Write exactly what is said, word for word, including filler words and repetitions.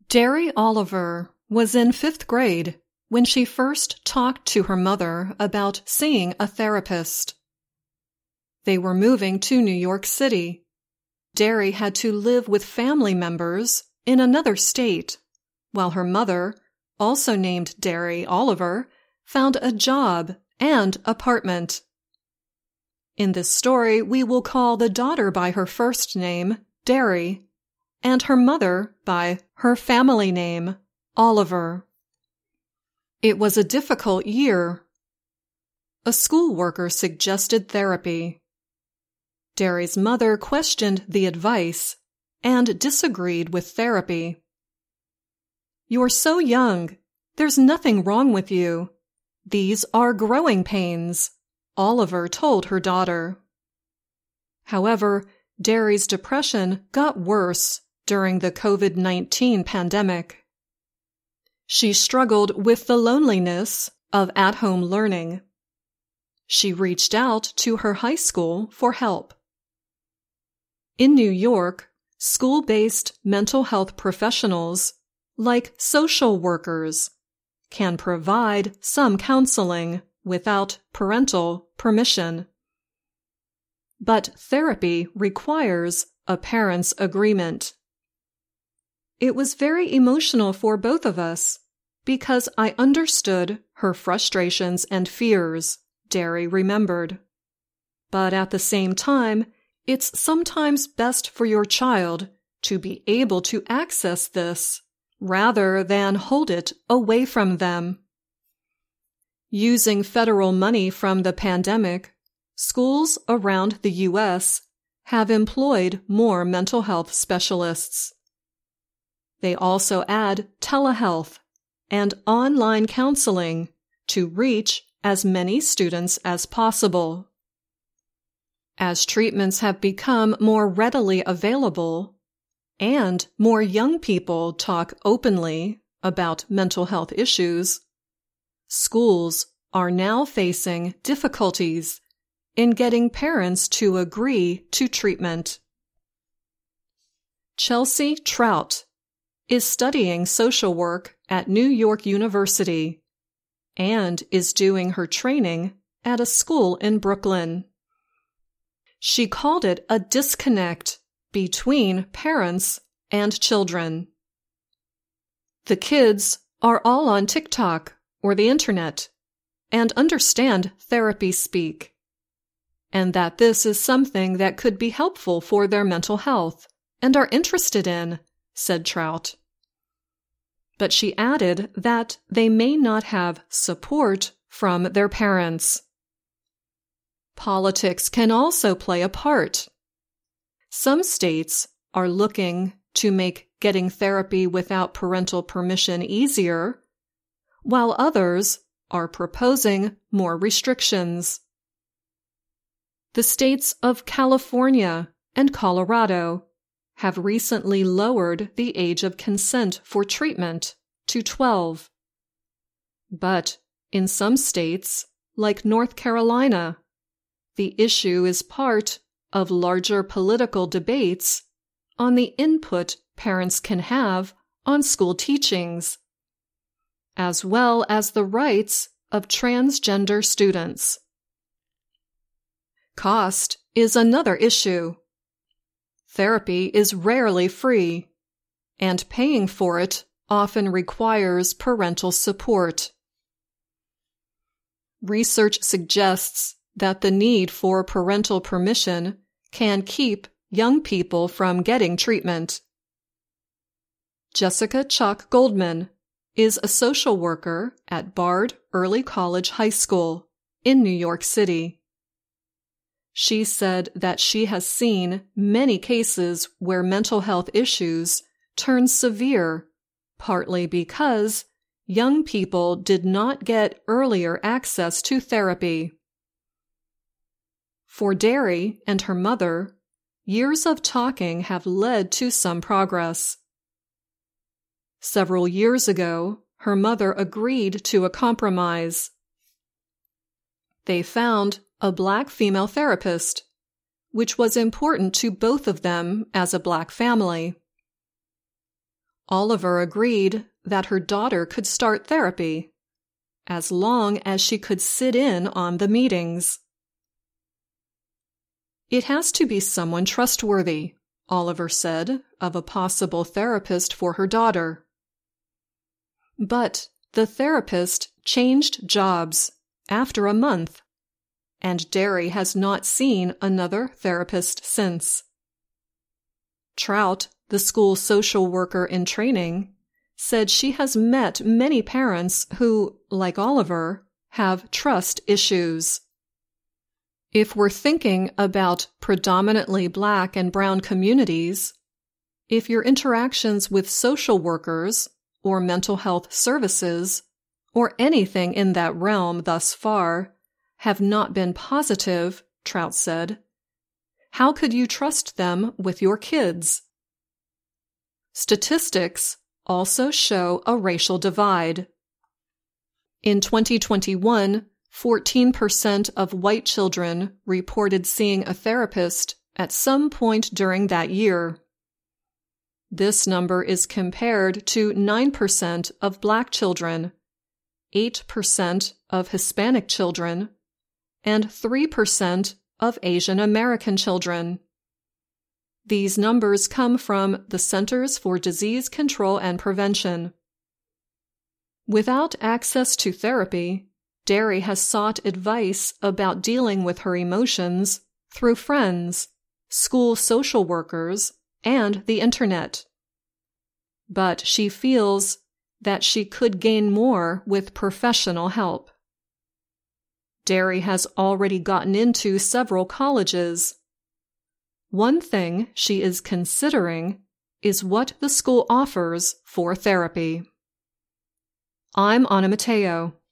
Derry Oliver was in fifth grade when she first talked to her mother about seeing a therapist. They were moving to New York City. Derry had to live with family members in another state, while her mother, also named Derry Oliver, found a job and apartment. In this story, we will call the daughter by her first name, Derry, and her mother by her family name, Oliver. It was a difficult year. A school worker suggested therapy. Derry's mother questioned the advice and disagreed with therapy. "You're so young. There's nothing wrong with you. These are growing pains," Oliver told her daughter. However, Derry's depression got worse during the COVID nineteen pandemic. She struggled with the loneliness of at-home learning. She reached out to her high school for help. In New York, school-based mental health professionals, like social workers, can provide some counseling without parental permission. But therapy requires a parent's agreement. "It was very emotional for both of us because I understood her frustrations and fears," Derry remembered. "But at the same time, it's sometimes best for your child to be able to access this rather than hold it away from them." Using federal money from the pandemic, schools around the U S have employed more mental health specialists. They also add telehealth and online counseling to reach as many students as possible. As treatments have become more readily available and more young people talk openly about mental health issues, schools are now facing difficulties in getting parents to agree to treatment. Chelsea Trout is studying social work at New York University and is doing her training at a school in Brooklyn. She called it a disconnect between parents and children. "The kids are all on TikTok or the internet and understand therapy speak, and that this is something that could be helpful for their mental health and are interested in," said Trout. But she added that they may not have support from their parents. Politics can also play a part. Some states are looking to make getting therapy without parental permission easier, while others are proposing more restrictions. The states of California and Colorado have recently lowered the age of consent for treatment to twelve. But in some states, like North Carolina, the issue is part of larger political debates on the input parents can have on school teachings, as well as the rights of transgender students. Cost is another issue. Therapy is rarely free, and paying for it often requires parental support. Research suggests that the need for parental permission can keep young people from getting treatment. Jessica Chuck Goldman is a social worker at Bard Early College High School in New York City. She said that she has seen many cases where mental health issues turn severe, partly because young people did not get earlier access to therapy. For Derry and her mother, years of talking have led to some progress. Several years ago, her mother agreed to a compromise. They found a Black female therapist, which was important to both of them as a Black family. Oliver agreed that her daughter could start therapy, as long as she could sit in on the meetings. "It has to be someone trustworthy," Oliver said of a possible therapist for her daughter. But the therapist changed jobs after a month, and Derry has not seen another therapist since. Trout, the school social worker in training, said she has met many parents who, like Oliver, have trust issues. If we're thinking about predominantly Black and brown communities, if your interactions with social workers or mental health services or anything in that realm thus far have not been positive, Trout said, how could you trust them with your kids? Statistics also show a racial divide. In twenty twenty-one, fourteen percent of white children reported seeing a therapist at some point during that year. This number is compared to nine percent of Black children, eight percent of Hispanic children, and three percent of Asian American children. These numbers come from the Centers for Disease Control and Prevention. Without access to therapy, Derry has sought advice about dealing with her emotions through friends, school social workers, and the internet. But she feels that she could gain more with professional help. Derry has already gotten into several colleges. One thing she is considering is what the school offers for therapy. I'm Ana Mateo.